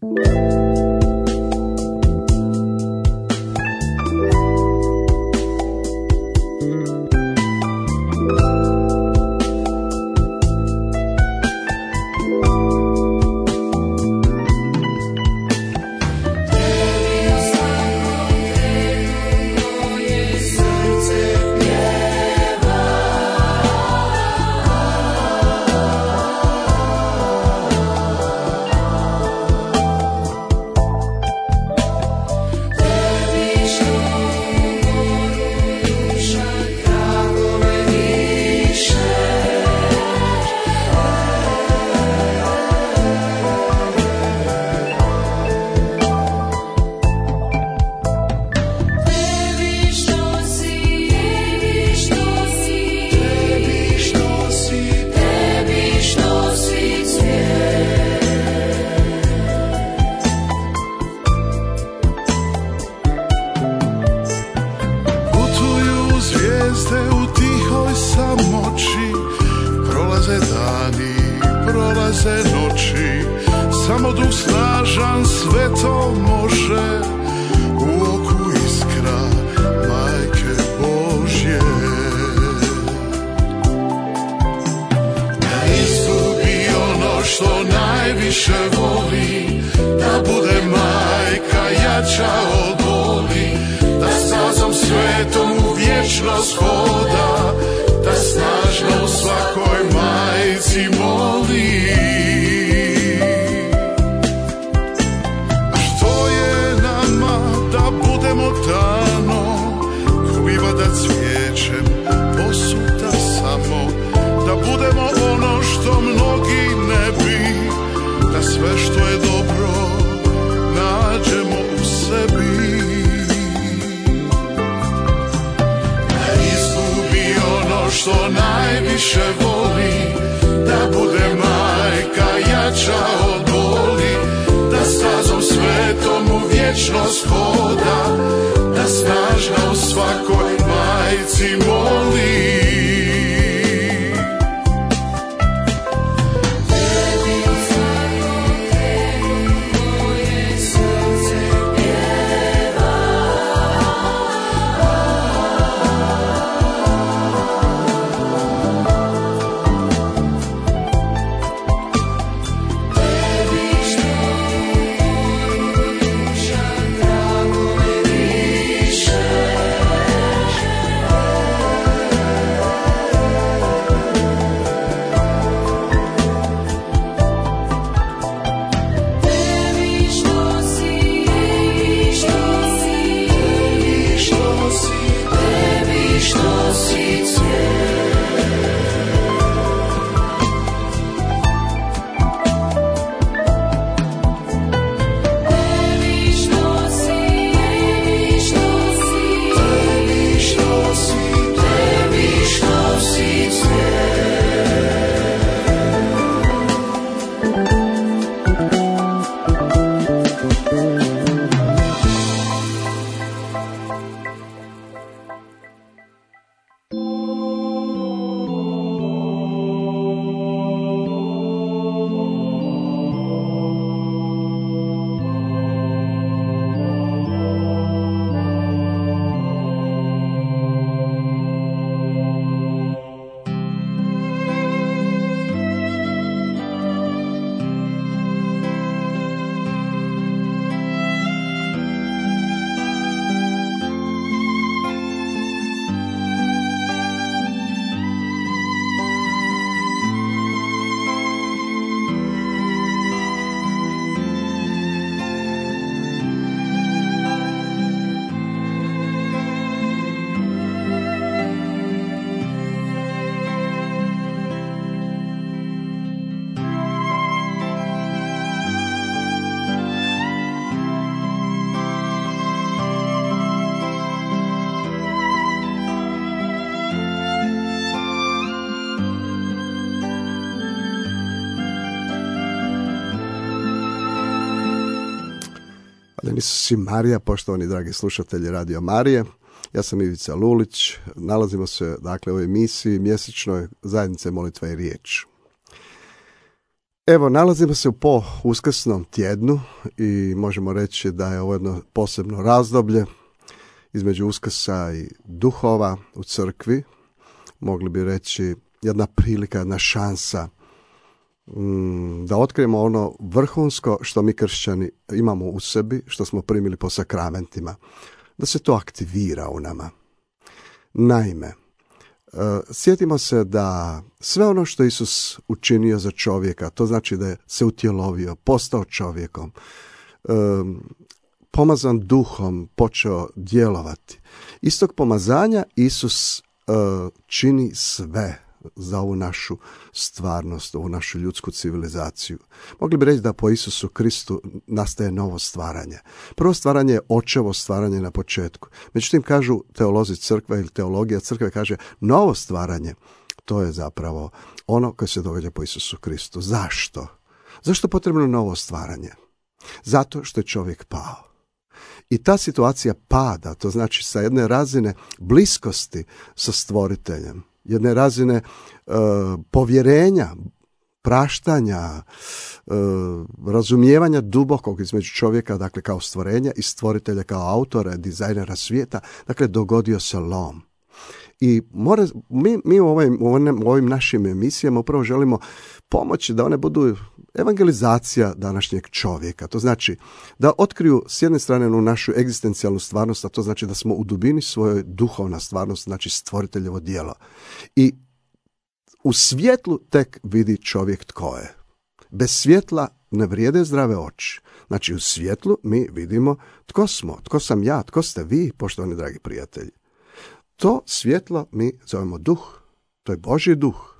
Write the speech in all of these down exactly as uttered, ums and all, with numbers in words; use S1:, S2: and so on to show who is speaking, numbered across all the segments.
S1: Isus i Marija, poštovani dragi slušatelji Radio Marije. Ja sam Ivica Lulić, nalazimo se dakle u emisiji mjesečnoj Zajednice molitva i riječ. Evo, nalazimo se u po uskrsnom tjednu i možemo reći da je ovo jedno posebno razdoblje između Uskrsa i duhova u crkvi. Mogli bi reći jedna prilika, jedna šansa mm, da otkrijemo ono vrhunsko što mi kršćani imamo u sebi, što smo primili po sakramentima, da se to aktivira u nama. Naime, sjetimo se da sve ono što Isus učinio za čovjeka, to znači da je se utjelovio, postao čovjekom, pomazan duhom, počeo djelovati. Iz tog pomazanja Isus čini sve za ovu našu stvarnost, ovu našu ljudsku civilizaciju. Mogli bi reći da po Isusu Kristu nastaje novo stvaranje. Prvo stvaranje je očevo stvaranje na početku. Međutim, kažu teolozi crkve ili teologija crkve kaže novo stvaranje. To je zapravo ono koje se događa po Isusu Kristu. Zašto? Zašto je potrebno novo stvaranje? Zato što je čovjek pao. I ta situacija pada, to znači sa jedne razine bliskosti sa stvoriteljem, jedne razine e, povjerenja, praštanja, e, razumijevanja dubokog između čovjeka, dakle kao stvorenja, i stvoritelja kao autora, dizajnera svijeta, dakle dogodio se lom. I mora, mi, mi u, ovim, u ovim našim emisijama upravo želimo pomoći da one budu evangelizacija današnjeg čovjeka. To znači da otkriju s jedne strane u našu egzistencijalnu stvarnost, a to znači da smo u dubini svojoj duhovna stvarnost, znači stvoriteljevo djelo. I u svjetlu tek vidi čovjek tko je. Bez svjetla ne vrijede zdrave oči. Znači u svjetlu mi vidimo tko smo, tko sam ja, tko ste vi, poštovani dragi prijatelji. To svjetlo mi zovemo duh, to je Božji duh.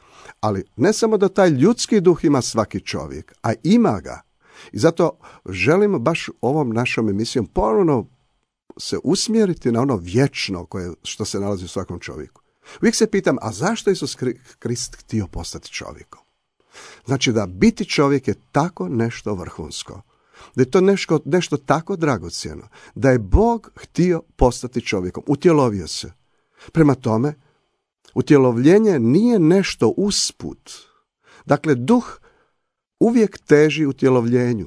S1: Ali ne samo da taj ljudski duh ima svaki čovjek, a ima ga. I zato želimo baš ovom našom emisijom ponovno se usmjeriti na ono vječno koje, što se nalazi u svakom čovjeku. Uvijek se pitam, a zašto je Isus Krist htio postati čovjekom? Znači da biti čovjek je tako nešto vrhunsko. Da je to nešto, nešto tako dragocjeno. Da je Bog htio postati čovjekom. Utjelovio se. Prema tome, utjelovljenje nije nešto usput. Dakle, duh uvijek teži utjelovljenju.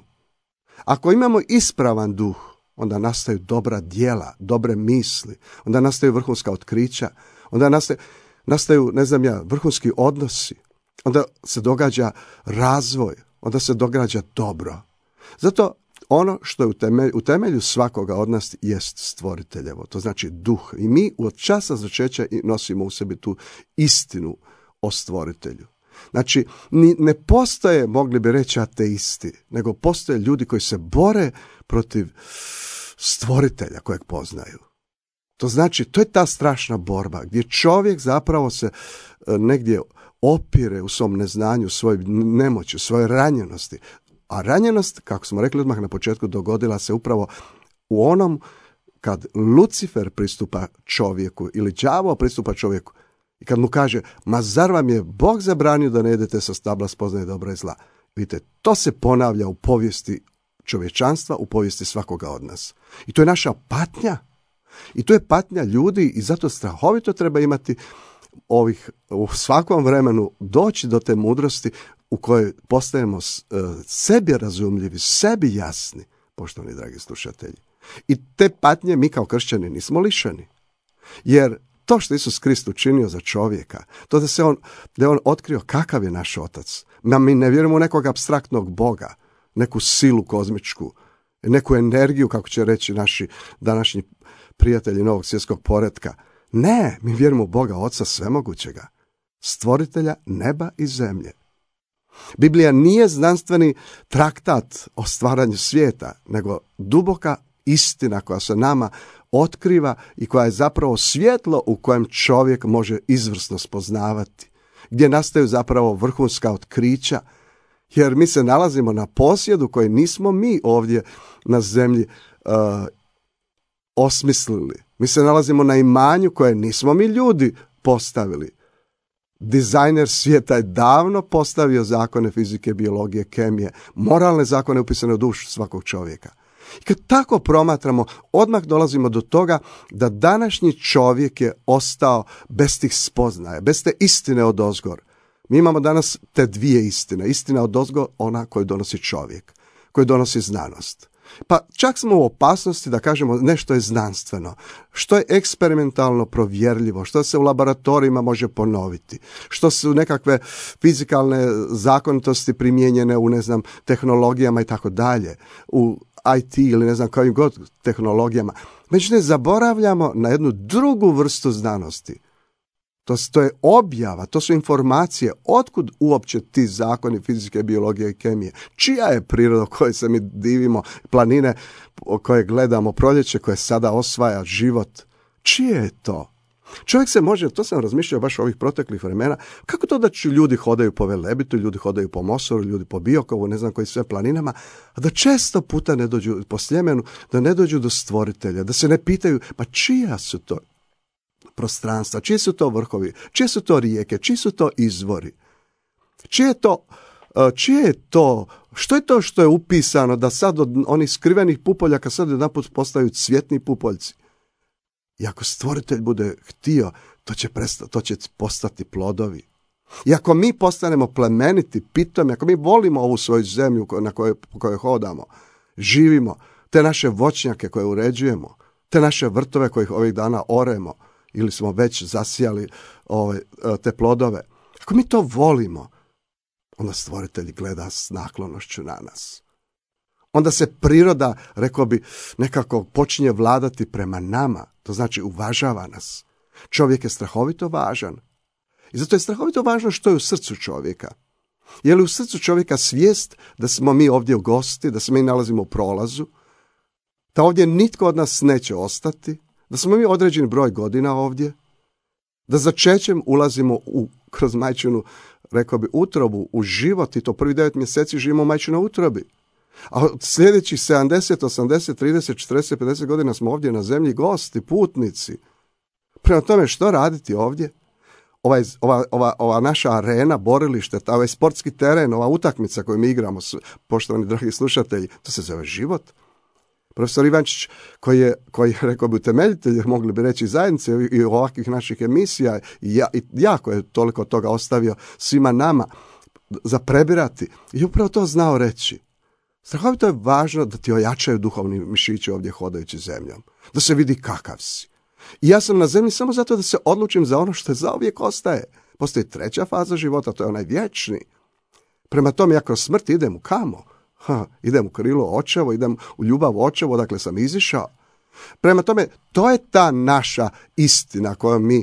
S1: Ako imamo ispravan duh, onda nastaju dobra djela, dobre misli, onda nastaju vrhunska otkrića, onda nastaju, nastaju ne znam ja, vrhunski odnosi, onda se događa razvoj, onda se događa dobro. Zato ono što je u temelju, u temelju svakoga od nas jest stvoriteljevo, to znači duh. I mi od časa začeća nosimo u sebi tu istinu o stvoritelju. Znači, ne postoje, mogli bi reći, ateisti, nego postoje ljudi koji se bore protiv stvoritelja kojeg poznaju. To znači, to je ta strašna borba gdje čovjek zapravo se negdje opire u svom neznanju, u svojoj nemoći, u svojoj ranjenosti. A ranjenost, kako smo rekli odmah na početku, dogodila se upravo u onom kad Lucifer pristupa čovjeku ili đavo pristupa čovjeku i kad mu kaže, ma zar vam je Bog zabranio da ne jedete sa stabla spoznaje dobra i zla? Vidite, to se ponavlja u povijesti čovječanstva, u povijesti svakoga od nas. I to je naša patnja. I to je patnja ljudi i zato strahovito treba imati ovih, u svakom vremenu doći do te mudrosti u kojoj postajemo sebi razumljivi, sebi jasni, poštovani dragi slušatelji. I te patnje mi kao kršćani nismo lišeni. Jer to što Isus Krist učinio za čovjeka, to da se on, da je on otkrio kakav je naš otac. Mi ne vjerujemo u nekog apstraktnog Boga, neku silu kozmičku, neku energiju, kako će reći naši današnji prijatelji novog svjetskog poretka. Ne, mi vjerujemo u Boga Oca svemogućega, stvoritelja neba i zemlje. Biblija nije znanstveni traktat o stvaranju svijeta, nego duboka istina koja se nama otkriva i koja je zapravo svjetlo u kojem čovjek može izvrsno spoznavati, gdje nastaju zapravo vrhunska otkrića, jer mi se nalazimo na posjedu koji nismo mi ovdje na zemlji uh, osmislili. Mi se nalazimo na imanju koje nismo mi ljudi postavili. Dizajner svijeta je davno postavio zakone fizike, biologije, kemije, moralne zakone upisane u dušu svakog čovjeka. I kad tako promatramo, odmah dolazimo do toga da današnji čovjek je ostao bez tih spoznaja, bez te istine odozgor. Mi imamo danas te dvije istine. Istina odozgo, ona koju donosi čovjek, koju donosi znanost. Pa čak smo u opasnosti da kažemo nešto je znanstveno, što je eksperimentalno provjerljivo, što se u laboratorijima može ponoviti, što su nekakve fizikalne zakonitosti primijenjene u, ne znam, tehnologijama i tako dalje, u I T ili ne znam kojim god tehnologijama. Međutim, zaboravljamo na jednu drugu vrstu znanosti. To, to je objava, to su informacije. Otkud uopće ti zakoni fizike, biologije i kemije? Čija je priroda koje se mi divimo, planine koje gledamo, proljeće koje sada osvaja život? Čije je to? Čovjek se može, to sam razmišljao baš ovih proteklih vremena, kako to da će ljudi hodaju po Velebitu, ljudi hodaju po Mosoru, ljudi po Biokovu, ne znam koji sve planinama, a da često puta ne dođu po Sljemenu, da ne dođu do stvoritelja, da se ne pitaju, pa čija su to prostranstva, čiji su to vrhovi, čije su to rijeke, čiji su to izvori, čije je to, čije je to, što je to što je upisano da sad od onih skrivenih pupoljaka sad jedanput postaju cvjetni pupoljci. I ako stvoritelj bude htio, to će, prestati, to će postati plodovi. I ako mi postanemo plemeniti, pitomi, ako mi volimo ovu svoju zemlju na kojoj, po kojoj hodamo, živimo, te naše voćnjake koje uređujemo, te naše vrtove kojih ovih dana oremo, ili smo već zasijali ove, te plodove. Ako mi to volimo, onda stvoritelj gleda s naklonošću na nas. Onda se priroda, rekao bi, nekako počinje vladati prema nama. To znači uvažava nas. Čovjek je strahovito važan. I zato je strahovito važno što je u srcu čovjeka. Je li u srcu čovjeka svijest da smo mi ovdje u gosti, da se mi nalazimo u prolazu, da ovdje nitko od nas neće ostati, da smo mi određen broj godina ovdje, da začećem ulazimo u, kroz majčinu, rekao bi, utrobu, u život, i to prvi devet mjeseci živimo u majčinoj utrobi. A od sljedećih sedamdeset, osamdeset, trideset, četrdeset, pedeset godina smo ovdje na zemlji gosti, putnici. Prema tome, što raditi ovdje? Ovaj, ova, ova, ova naša arena, borilište, ovaj sportski teren, ova utakmica koju mi igramo, poštovani dragi slušatelji, to se zove život. Profesor Ivančić, koji je, koji je rekao bi utemeljitelj, mogli bi reći zajednice i ovakvih naših emisija, i, ja, i jako je toliko toga ostavio svima nama za prebirati, i upravo to znao reći. Strahovito je važno da ti ojačaju duhovni mišići ovdje hodajući zemljom, da se vidi kakav si. I ja sam na zemlji samo zato da se odlučim za ono što zauvijek ostaje. Postoji treća faza života, to je onaj vječni. Prema tome, ja kroz smrt idem u kamo? Ha, idem u krilo očevo, idem u ljubav očevo, dakle sam izišao. Prema tome, to je ta naša istina koju mi,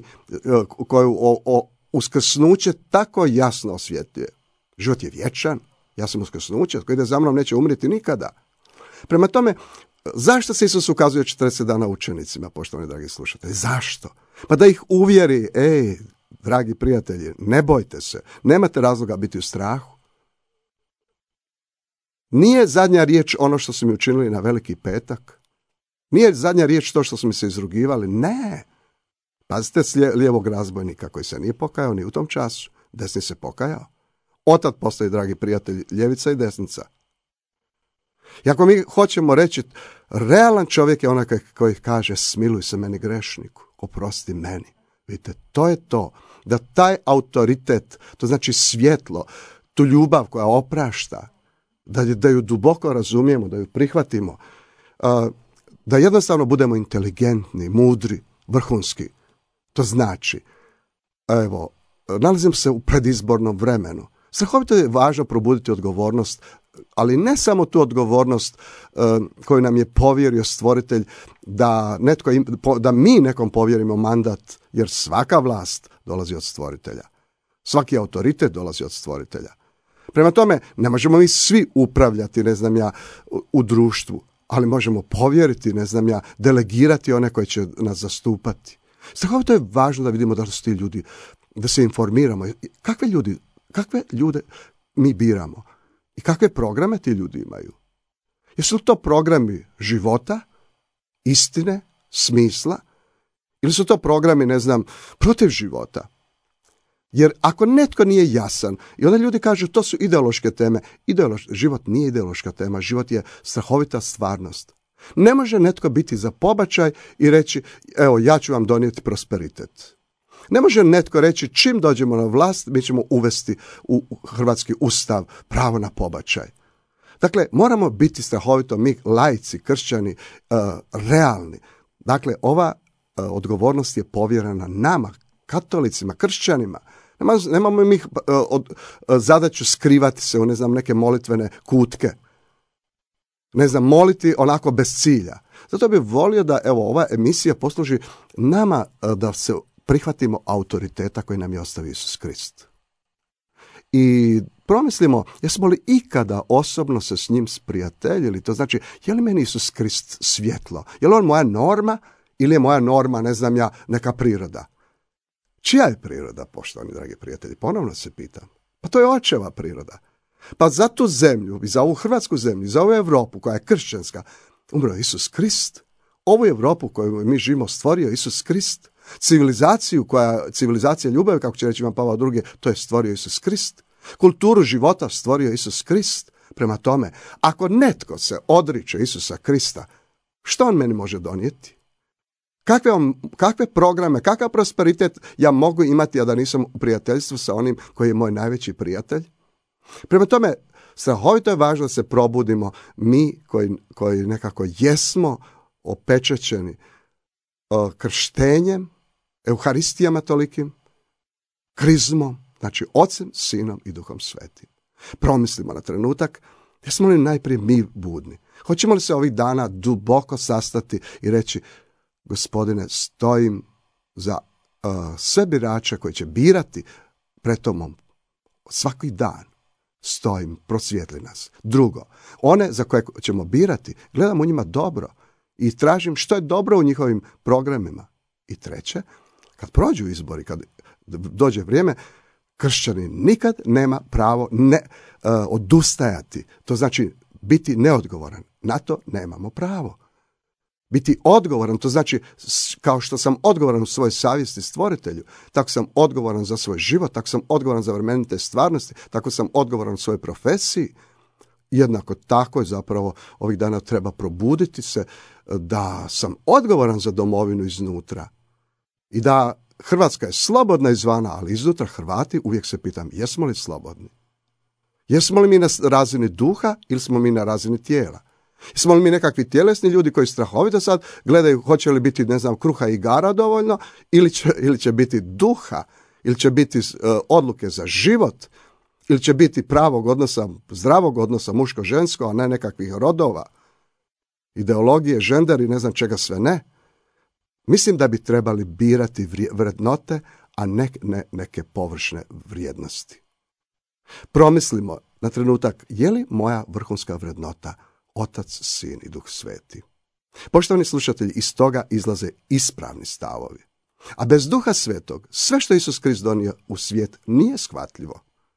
S1: koju o, o, uskrsnuće tako jasno osvjetljuje. Život je vječan. Ja sam uskrsnuće, koji ide za mnom neće umriti nikada. Prema tome, zašto se Isus ukazuje četrdeset dana učenicima, poštovani dragi slušatelji? Zašto? Pa da ih uvjeri, ej, dragi prijatelji, ne bojte se, nemate razloga biti u strahu. Nije zadnja riječ ono što su mi učinili na Veliki petak. Nije zadnja riječ to što su mi se izrugivali. Ne. Pazite s lijevog razbojnika koji se nije pokajao ni u tom času. Desni se pokajao. Otad postoji, dragi prijatelji, ljevica i desnica. I ako mi hoćemo reći, realan čovjek je onaj koji kaže, smiluj se meni grešniku, oprosti meni. Vidite, to je to. Da taj autoritet, to znači svjetlo, tu ljubav koja oprašta, da, da ju duboko razumijemo, da ju prihvatimo, da jednostavno budemo inteligentni, mudri, vrhunski. To znači, evo, nalazim se u predizbornom vremenu. Strahovito je važno probuditi odgovornost, ali ne samo tu odgovornost uh, koju nam je povjerio stvoritelj, da, netko im, po, da mi nekom povjerimo mandat, jer svaka vlast dolazi od stvoritelja. Svaki autoritet dolazi od stvoritelja. Prema tome, ne možemo mi svi upravljati, ne znam ja, u, u društvu, ali možemo povjeriti, ne znam ja, delegirati one koji će nas zastupati. Strahovito je važno da vidimo da su ti ljudi, da se informiramo. Kakve ljudi Kakve ljude mi biramo i kakve programe ti ljudi imaju? Jesu to programi života, istine, smisla, ili su to programi, ne znam, protiv života? Jer ako netko nije jasan, i onda ljudi kažu to su ideološke teme, Ideološ, život nije ideološka tema, život je strahovita stvarnost. Ne može netko biti za pobačaj i reći, evo, ja ću vam donijeti prosperitet. Ne može netko reći čim dođemo na vlast mi ćemo uvesti u hrvatski ustav pravo na pobačaj. Dakle, moramo biti strahovito mi laici, kršćani, realni. Dakle, ova odgovornost je povjerena nama, katolicima, kršćanima. Nemamo mi od zadaću skrivati se u ne znam neke molitvene kutke. Ne znam, moliti onako bez cilja. Zato bih volio da evo ova emisija posluži nama da se prihvatimo autoriteta koji nam je ostavio Isus Krist. I promislimo, jesmo li ikada osobno se s njim sprijateljili? To znači, je li meni Isus Krist svjetlo? Je li on moja norma ili je moja norma, ne znam ja, neka priroda? Čija je priroda, poštovani dragi prijatelji? Ponovno se pitam. Pa to je očeva priroda. Pa za tu zemlju, i za ovu hrvatsku zemlju, i za ovu Europu koja je kršćanska, umro Isus Krist. Ovu Europu koju mi živimo stvorio Isus Krist. Civilizaciju koja, civilizacija ljubavi, kako će reći Ivan Pavao drugi, to je stvorio Isus Krist. Kulturu života stvorio Isus Krist. Prema tome, ako netko se odriče Isusa Krista, što on meni može donijeti? Kakve, on, kakve programe, kakav prosperitet ja mogu imati, a da nisam u prijateljstvu sa onim koji je moj najveći prijatelj? Prema tome, strahovito je važno da se probudimo mi koji, koji nekako jesmo opečećeni krštenjem, euharistijama tolikim, krizmom, znači Ocem, Sinom i Duhom Svetim. Promislimo na trenutak, jesmo li najprije mi budni? Hoćemo li se ovih dana duboko sastati i reći, Gospodine, stojim za uh, sve birače koji će birati pred Tobom svaki dan. Stojim, prosvijetli nas. Drugo, one za koje ćemo birati, gledam u njima dobro i tražim što je dobro u njihovim programima. I treće, kad prođu izbori, kad dođe vrijeme, kršćanin nikad nema pravo ne uh, odustajati. To znači biti neodgovoran. Na to nemamo pravo. Biti odgovoran, to znači kao što sam odgovoran u svojoj savjesti stvoritelju, tako sam odgovoran za svoj život, tako sam odgovoran za vremenite stvarnosti, tako sam odgovoran u svojoj profesiji. Jednako tako je zapravo ovih dana treba probuditi se da sam odgovoran za domovinu iznutra i da Hrvatska je slobodna izvana, ali iznutra Hrvati, uvijek se pitam, jesmo li slobodni? Jesmo li mi na razini duha ili smo mi na razini tijela? Jesmo li mi nekakvi tjelesni ljudi koji strahovito sad gledaju hoće li biti, ne znam, kruha i igara dovoljno ili će, ili će biti duha, ili će biti uh, odluke za život, ili će biti pravog odnosa, zdravog odnosa muško-žensko, a ne nekakvih rodova, ideologije, žender i ne znam čega sve ne. Mislim da bi trebali birati vrednote, a ne, ne neke površne vrijednosti. Promislimo na trenutak, je li moja vrhunska vrednota Otac, Sin i Duh Sveti? Poštovani slušatelji, iz toga izlaze ispravni stavovi. A bez Duha Svetog, sve što Isus Krist donio u svijet nije shvatljivo.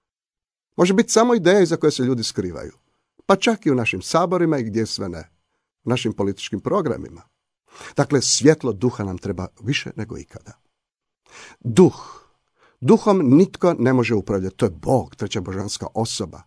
S1: Može biti samo ideja iza koje se ljudi skrivaju. Pa čak i u našim saborima i gdje sve ne. U našim političkim programima. Dakle, svjetlo duha nam treba više nego ikada. Duh. Duhom nitko ne može upravljati. To je Bog, treća božanska osoba.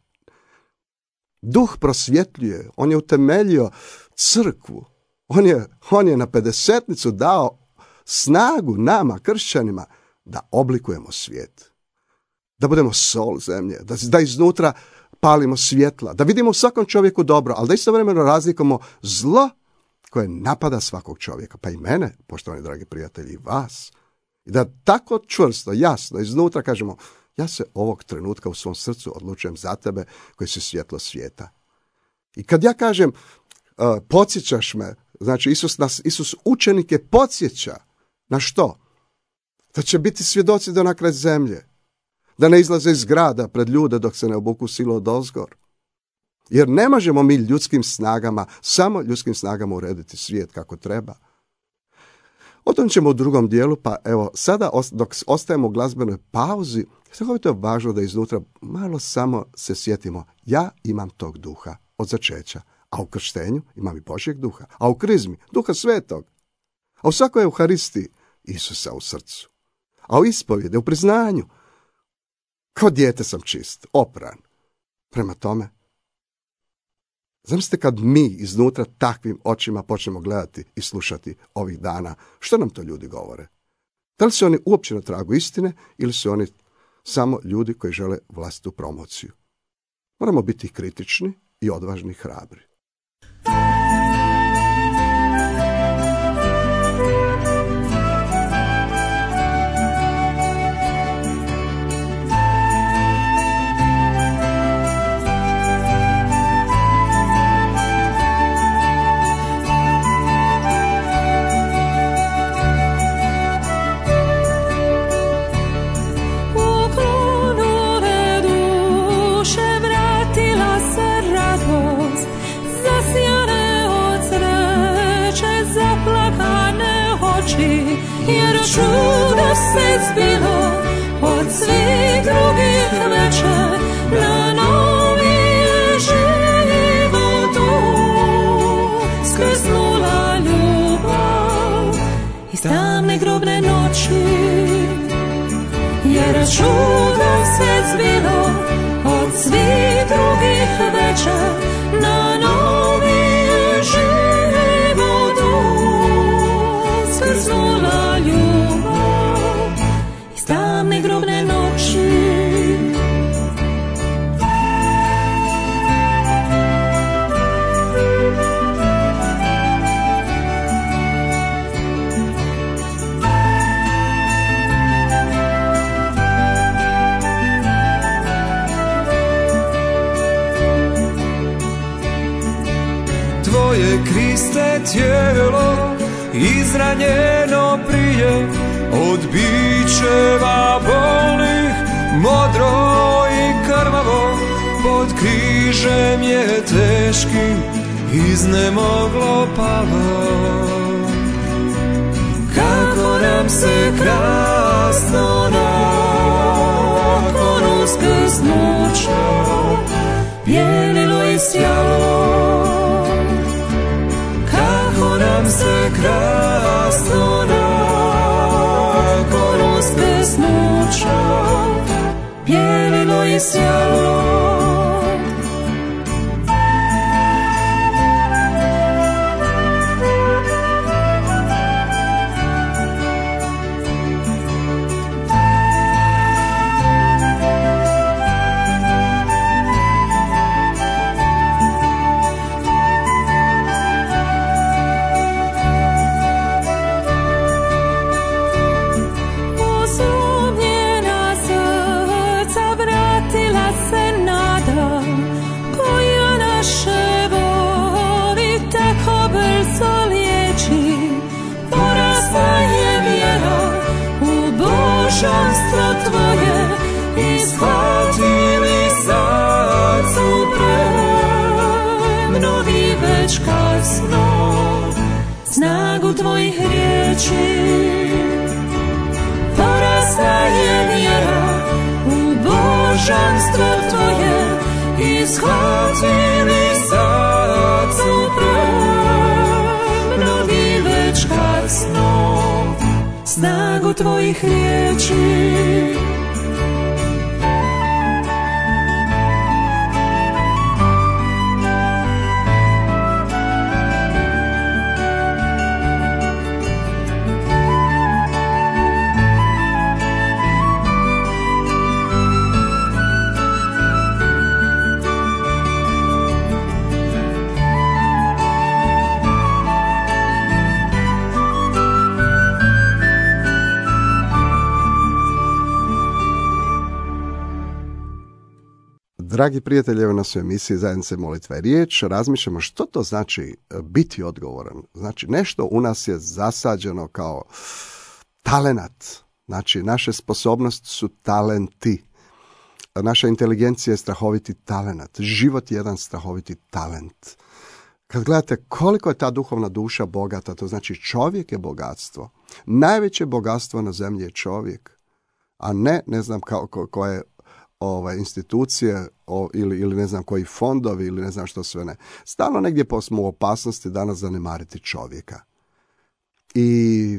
S1: Duh prosvjetljuje. On je utemeljio crkvu. On je, on je na pedesetnicu dao snagu nama, kršćanima, da oblikujemo svijet. Da budemo sol zemlje. Da, da iznutra palimo svjetla. Da vidimo u svakom čovjeku dobro, ali da istovremeno razlikujemo zlo koje napada svakog čovjeka. Pa i mene, poštovani dragi prijatelji, i vas. I da tako čvrsto, jasno, iznutra kažemo, ja se ovog trenutka u svom srcu odlučujem za tebe koji si svjetlo svijeta. I kad ja kažem, uh, podsjećaš me, znači Isus, nas, Isus učenike podsjeća na što? Da će biti svjedoci do na kraj zemlje. Da ne izlaze iz grada pred ljude dok se ne obuku silu odozgor. Jer ne možemo mi ljudskim snagama, samo ljudskim snagama urediti svijet kako treba. O tom ćemo u drugom dijelu, pa evo, sada dok ostajemo u glazbenoj pauzi, strahovito je važno da iznutra malo samo se sjetimo, ja imam tog duha od začeća, a u krštenju imam i Božjeg duha, a u krizmi Duha Svetog, a u svakoj Euharistiji Isusa u srcu, a u ispovjedi, u priznanju, kao dijete sam čist, opran. Prema tome, zamislite kad mi iznutra takvim očima počnemo gledati i slušati ovih dana, što nam to ljudi govore? Da li su oni uopće na tragu istine ili su oni samo ljudi koji žele vlastitu promociju? Moramo biti kritični i odvažni i hrabri.
S2: Jer čudo se zbilo od svih drugih večer, na novi je životu skrsnula ljubav iz tamne grobne noći. Jer čudo se zbilo od svih drugih večer, na novi je životu skrsnula ljubav iz tamne grobne noći.
S3: Tvoje, Kriste, tijelo izranjeno prije od bičeva bolnih, modro i krvavo pod križem je teški iznemoglo palo. Kako nam se krasno nakon uskrsnuća pjenilo i sjalo. Kako nam se krasno nakon uskrsnuća pjenilo i sjalo. Božanstvo tvoje ishvatili sad su premnogi već kasno snagu tvojih riječi. Porasla je vjera u božanstvo tvoje, ishvatili sad su premnogi već kasno snagu tvojih riječi.
S1: Dragi prijatelji, evo nas u emisiji Zajednice molitva i riječ. Razmišljamo što to znači biti odgovoran. Znači nešto u nas je zasađeno kao talenat. Znači naše sposobnosti su talenti. Naša inteligencija je strahoviti talenat. Život je jedan strahoviti talent. Kad gledate koliko je ta duhovna duša bogata, to znači čovjek je bogatstvo. Najveće bogatstvo na zemlji je čovjek. A ne, ne znam kao, ko, koje Ovaj, institucije o, ili, ili ne znam koji fondovi ili ne znam što sve ne. Stalno negdje smo u opasnosti danas zanemariti čovjeka. I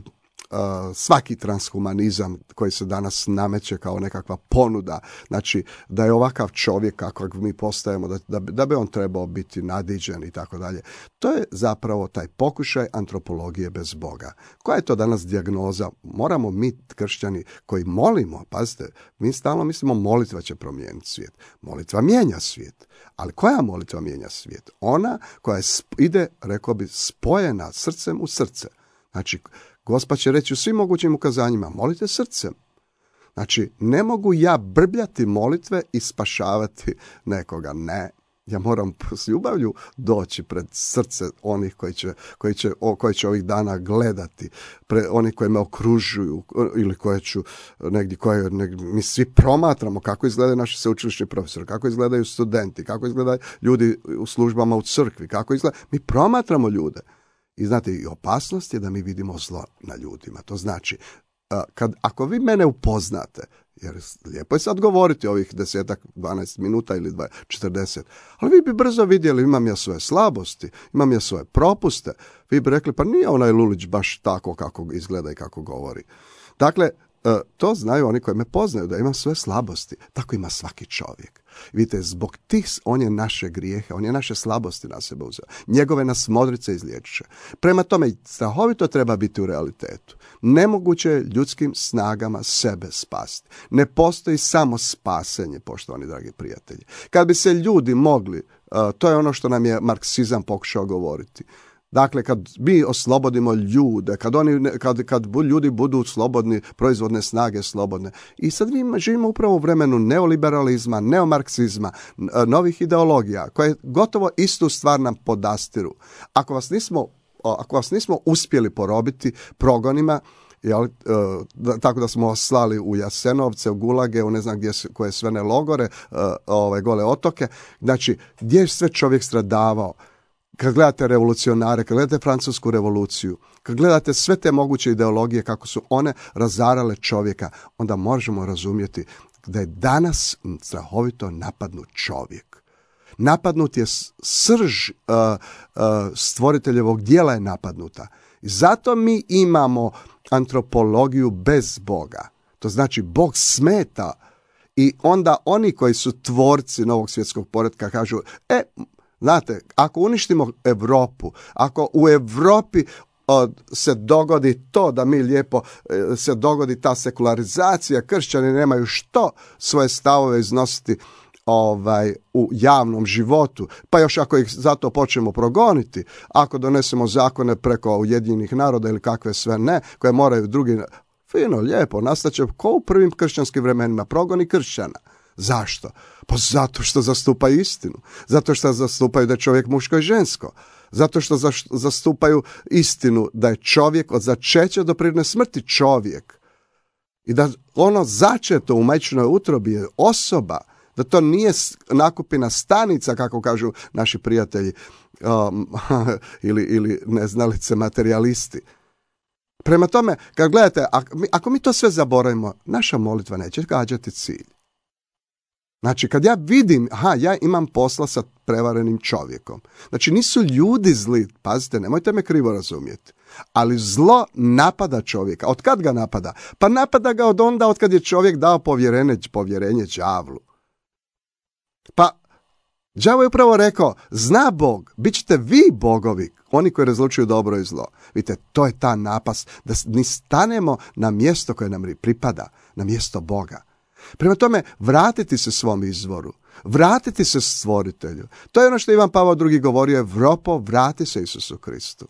S1: svaki transhumanizam koji se danas nameće kao nekakva ponuda, znači da je ovakav čovjek kakvog mi postajemo, da, da, da bi on trebao biti nadiđen i tako dalje. To je zapravo taj pokušaj antropologije bez Boga. Koja je to danas dijagnoza? Moramo mi, kršćani, koji molimo, pazite, mi stalno mislimo molitva će promijeniti svijet. Molitva mijenja svijet. Ali koja molitva mijenja svijet? Ona koja ide, rekao bi, spojena srcem u srce. Znači, Gospod će reći u svim mogućim ukazanjima, molite srcem. Znači, ne mogu ja brbljati molitve i spašavati nekoga. Ne, ja moram s ljubavlju doći pred srce onih koji će, koji će, o, koji će ovih dana gledati, pre onih koji me okružuju ili koje ću negdje, koje negdje, mi svi promatramo kako izgledaju naši sveučilišni profesori, kako izgledaju studenti, kako izgledaju ljudi u službama u crkvi, kako izgleda, mi promatramo ljude. I znate, i opasnost je da mi vidimo zlo na ljudima. To znači, kad, ako vi mene upoznate, jer lijepo je sad govoriti ovih desetak, dvanaest minuta ili četrdeset, ali vi bi brzo vidjeli, imam ja svoje slabosti, imam ja svoje propuste, vi bi rekli, pa nije onaj Lulić baš tako kako izgleda i kako govori. Dakle, to znaju oni koji me poznaju, da imam sve slabosti. Tako ima svaki čovjek. Vidite, zbog tih, on je naše grijehe, on je naše slabosti na sebe uzeo. Njegove nas modrice izliječit. Prema tome, strahovito treba biti u realitetu. Nemoguće je ljudskim snagama sebe spasti. Ne postoji samo spasenje, poštovani dragi prijatelji. Kad bi se ljudi mogli, to je ono što nam je marksizam pokušao govoriti, dakle, kad mi oslobodimo ljude, kad, oni, kad, kad ljudi budu slobodni, proizvodne snage slobodne. I sad mi živimo upravo u vremenu neoliberalizma, neomarksizma, novih ideologija, koje gotovo istu stvar nam podastiru. Ako vas nismo, ako vas nismo uspjeli porobiti progonima, jel, da, tako da smo vas slali u Jasenovce, u Gulage, u ne znam gdje koje sve ne logore, ove gole otoke, znači gdje je sve čovjek stradavao. Kad gledate revolucionare, kad gledate francusku revoluciju, kad gledate sve te moguće ideologije kako su one razarale čovjeka, onda možemo razumjeti da je danas strahovito napadnut čovjek. Napadnut je srž uh, uh, stvoriteljevog dijela je napadnuta. I zato mi imamo antropologiju bez Boga. To znači Bog smeta i onda oni koji su tvorci novog svjetskog poretka kažu, e, znate, ako uništimo Europu, ako u Europi od, se dogodi to da mi lijepo, se dogodi ta sekularizacija, kršćani nemaju što svoje stavove iznositi ovaj, u javnom životu, pa još ako ih zato počnemo progoniti, ako donesemo zakone preko Ujedinjenih naroda ili kakve sve ne, koje moraju drugi, fino, lijepo, nastaće ko u prvim kršćanskim vremenima, progoni kršćana. Zašto? Pa zato što zastupaju istinu. Zato što zastupaju da je čovjek muško i žensko. Zato što zastupaju istinu da je čovjek od začeća do prirodne smrti čovjek. I da ono začeto u majčinoj utrobi je osoba. Da to nije nakupina stanica, kako kažu naši prijatelji um, ili, ili neznalice materijalisti. Prema tome, kad gledate, ako mi, ako mi to sve zaboravimo, naša molitva neće gađati cilj. Znači, kad ja vidim, aha, ja imam posla sa prevarenim čovjekom. Znači, nisu ljudi zli, pazite, nemojte me krivo razumjeti, ali zlo napada čovjeka. Od kad ga napada? Pa napada ga od onda, od kad je čovjek dao povjerenje, povjerenje đavlu. Pa, đavo je upravo rekao, zna Bog, bit ćete vi bogovi, oni koji razlučuju dobro i zlo. Vidite, to je ta napast, da mi stanemo na mjesto koje nam pripada, na mjesto Boga. Prema tome, vratiti se svom izvoru, vratiti se stvoritelju. To je ono što Ivan Pavao drugi govorio, Evropo, vrati se Isusu Kristu.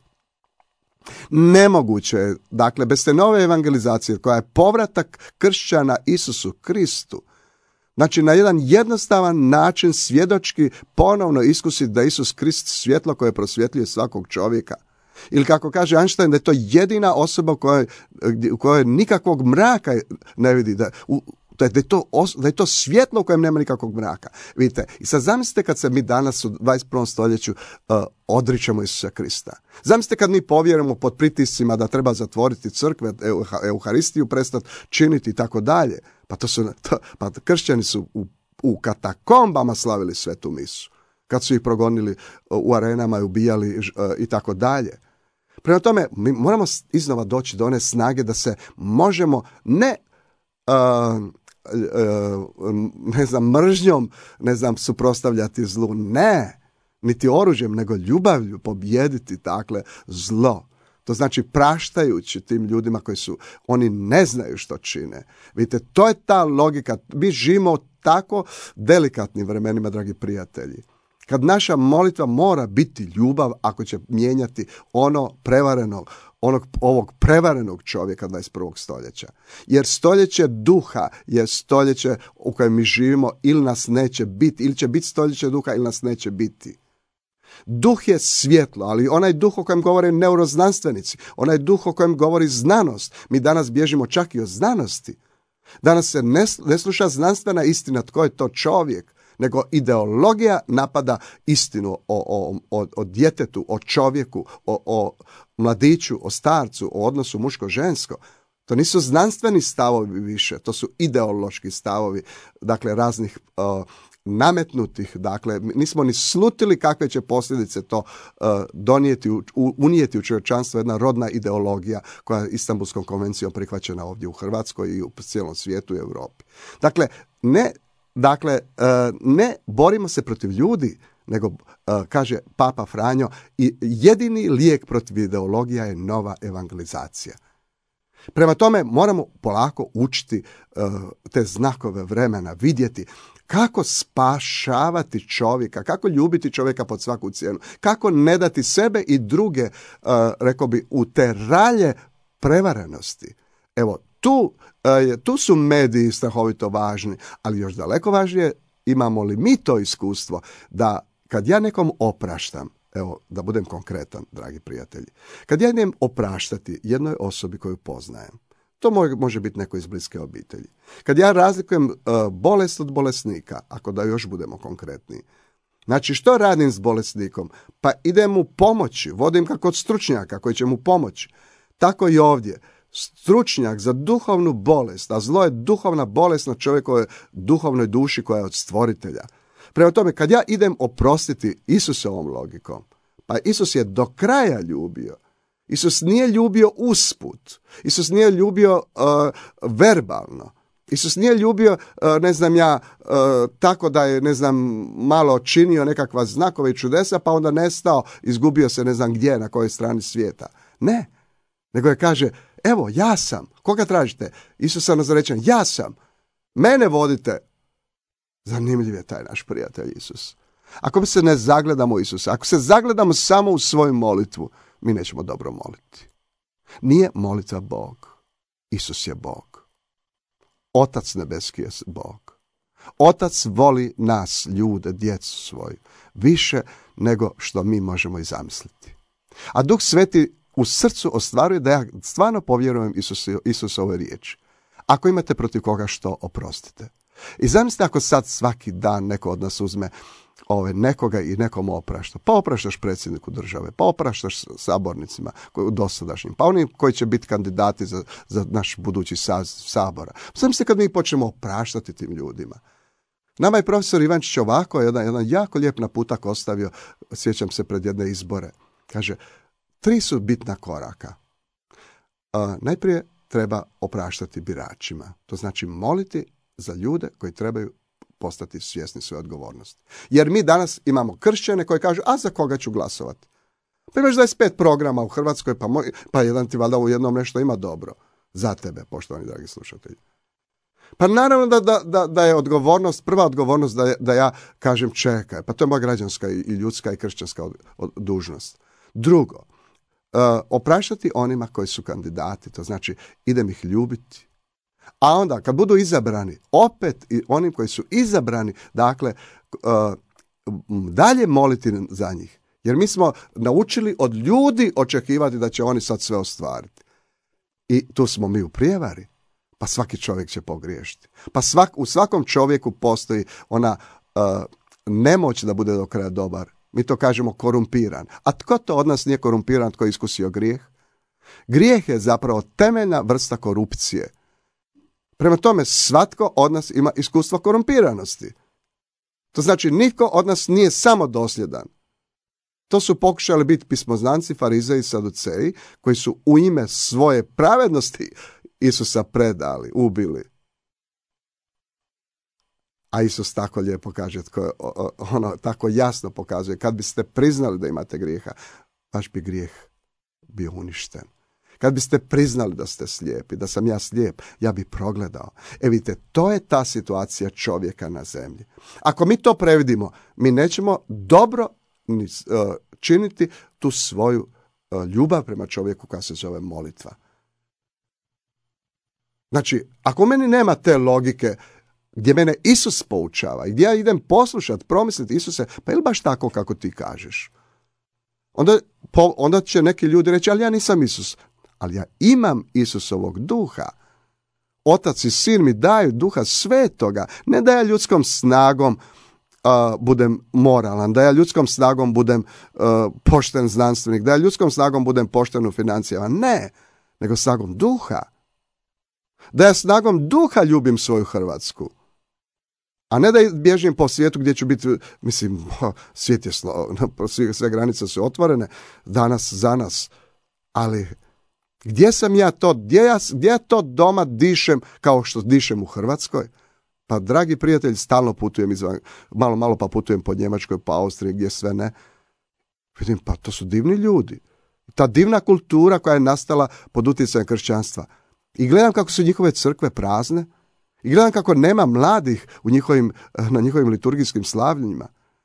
S1: Nemoguće je, dakle, bez te nove evangelizacije, koja je povratak kršćana Isusu Kristu, znači na jedan jednostavan način svjedočki ponovno iskusiti da Isus Krist svjetlo koje prosvjetljuje svakog čovjeka. Ili kako kaže Einstein, da je to jedina osoba u kojoj, u kojoj nikakvog mraka ne vidi, da, u, da, je to, da je to svjetlo u kojem nema nikakvog mraka. Vidite, i sad zamislite kad se mi danas u dvadeset prvom stoljeću uh, odričemo Isusa Krista. Zamislite kad mi povjerujemo pod pritiscima da treba zatvoriti crkve, Euharistiju prestati činiti i tako dalje. Pa to su, to, pa kršćani su u, u katakombama slavili svetu misu. Kad su ih progonili u arenama i ubijali uh, i tako dalje. Prema tome, mi moramo iznova doći do one snage da se možemo ne uh, uh, ne znam, mržnjom, ne znam, suprotstavljati zlu. Ne, niti oružjem, nego ljubavlju pobijediti dakle zlo. To znači praštajući tim ljudima koji su, oni ne znaju što čine. Vidite, to je ta logika. Mi živimo u tako delikatnim vremenima, dragi prijatelji. Kad naša molitva mora biti ljubav ako će mijenjati ono prevarenog, onog, ovog prevarenog čovjeka dvadeset prvog stoljeća. Jer stoljeće duha je stoljeće u kojem mi živimo, ili nas neće biti, ili će biti stoljeće duha ili nas neće biti. Duh je svjetlo, ali onaj duh o kojem govore neuroznanstvenici, onaj duh o kojem govori znanost, mi danas bježimo čak i od znanosti. Danas se ne, ne sluša znanstvena istina tko je to čovjek, nego ideologija napada istinu o, o, o, o djetetu, o čovjeku, o, o mladiću, o starcu, o odnosu muško-žensko. To nisu znanstveni stavovi više, to su ideološki stavovi, dakle raznih uh, nametnutih, dakle nismo ni slutili kakve će posljedice to uh, donijeti, u, unijeti u čovječanstvo jedna rodna ideologija koja je Istanbulskom konvencijom prihvaćena ovdje u Hrvatskoj i u cijelom svijetu i Europi. Dakle, ne Dakle, ne borimo se protiv ljudi, nego, kaže Papa Franjo, i jedini lijek protiv ideologija je nova evangelizacija. Prema tome, moramo polako učiti te znakove vremena, vidjeti kako spašavati čovjeka, kako ljubiti čovjeka pod svaku cijenu, kako ne dati sebe i druge, rekao bi, u te ralje prevarenosti. Evo, tu Tu su mediji strahovito važni, ali još daleko važnije, imamo li mi to iskustvo da kad ja nekom opraštam, evo da budem konkretan, dragi prijatelji, kad ja idem opraštati jednoj osobi koju poznajem, to može biti neko iz bliske obitelji, kad ja razlikujem bolest od bolesnika, ako da još budemo konkretniji, znači što radim s bolesnikom? Pa idem mu pomoći, vodim ga kod stručnjaka koji će mu pomoći, tako i ovdje. Stručnjak za duhovnu bolest, a zlo je duhovna bolest na čovjekovoj duhovnoj duši koja je od stvoritelja. Prema tome, kad ja idem oprostiti Isusovom logikom, pa Isus je do kraja ljubio. Isus nije ljubio usput. Isus nije ljubio uh, verbalno. Isus nije ljubio, uh, ne znam ja, uh, tako da je, ne znam, malo činio nekakva znakove i čudesa, pa onda nestao, izgubio se ne znam gdje, na kojoj strani svijeta. Ne, nego je kaže, evo, ja sam. Koga tražite? Isusa Nazarečan. Ja sam. Mene vodite. Zanimljiv je taj naš prijatelj Isus. Ako se ne zagledamo u Isusa, ako se zagledamo samo u svoju molitvu, mi nećemo dobro moliti. Nije molitva Bog. Isus je Bog. Otac nebeski je Bog. Otac voli nas, ljude, djecu svoju, više nego što mi možemo i zamisliti. A Duh Sveti u srcu ostvaruje da ja stvarno povjerujem Isusu, Isusove riječi. Ako imate protiv koga što, oprostite. I zamislite ako sad svaki dan neko od nas uzme ove, nekoga i nekom oprašta. Pa opraštaš predsjedniku države, pa opraštaš sabornicima dosadašnjim, pa oni koji će biti kandidati za, za naš budući saziv sabora. Zamislite kad mi počnemo opraštati tim ljudima. Nama je profesor Ivančić ovako jedan, jedan jako lijep naputak ostavio, sjećam se pred jedne izbore. Kaže, tri su bitna koraka. Uh, najprije treba opraštati biračima. To znači moliti za ljude koji trebaju postati svjesni svoje odgovornosti. Jer mi danas imamo kršćane koji kažu, a za koga ću glasovati? Pa imaš dvadeset pet programa u Hrvatskoj, pa, moj, pa jedan ti valjda u jednom nešto ima dobro. Za tebe, poštovani dragi slušatelji. Pa naravno da, da, da, da je odgovornost, prva odgovornost da, je, da ja kažem čekaj, pa to je moja građanska i ljudska i kršćanska od, od, dužnost. Drugo, uh, opraštati onima koji su kandidati, to znači idem ih ljubiti. A onda kad budu izabrani, opet i onim koji su izabrani, dakle, uh, dalje moliti za njih. Jer mi smo naučili od ljudi očekivati da će oni sad sve ostvariti. I tu smo mi u prijevari. Pa svaki čovjek će pogriješiti. Pa svak, u svakom čovjeku postoji ona uh, nemoć da bude do kraja dobar. Mi to kažemo korumpiran. A tko to od nas nije korumpiran, tko je iskusio grijeh? Grijeh je zapravo temeljna vrsta korupcije. Prema tome, svatko od nas ima iskustvo korumpiranosti. To znači, nitko od nas nije samo dosljedan. To su pokušali biti pismoznanci, farizeji i saduceji, koji su u ime svoje pravednosti Isusa predali, ubili. A Isus tako lijepo kaže, tko, ono tako jasno pokazuje, kad biste priznali da imate grijeha, vaš bi grijeh bio uništen. Kad biste priznali da ste slijepi, da sam ja slijep, ja bi progledao. E vidite, to je ta situacija čovjeka na zemlji. Ako mi to previdimo, mi nećemo dobro ni, uh, činiti tu svoju uh, ljubav prema čovjeku koja se zove molitva. Znači, ako meni nema te logike gdje mene Isus poučava i gdje ja idem poslušati, promisliti Isuse, pa je li baš tako kako ti kažeš? Onda, po, onda će neki ljudi reći, ali ja nisam Isus. Ali ja imam Isusovog duha. Otac i sin mi daju duha svetoga. Ne da ja ljudskom snagom uh, budem moralan, da ja ljudskom snagom budem uh, pošten znanstvenik, da ja ljudskom snagom budem pošten u financijama. Ne, nego snagom duha. Da ja snagom duha ljubim svoju Hrvatsku. A ne da bježim po svijetu gdje ću biti, mislim, svijet je, sve, sve granice su otvorene, danas za nas, ali gdje sam ja to, gdje ja, gdje ja to doma dišem kao što dišem u Hrvatskoj? Pa, dragi prijatelji, stalno putujem izvan, malo, malo pa putujem po Njemačkoj, po Austriji, gdje sve ne. Vidim, pa to su divni ljudi. Ta divna kultura koja je nastala pod utjecajem kršćanstva. I gledam kako su njihove crkve prazne. I gledam kako nema mladih u njihovim, na njihovim liturgijskim slavljenjima.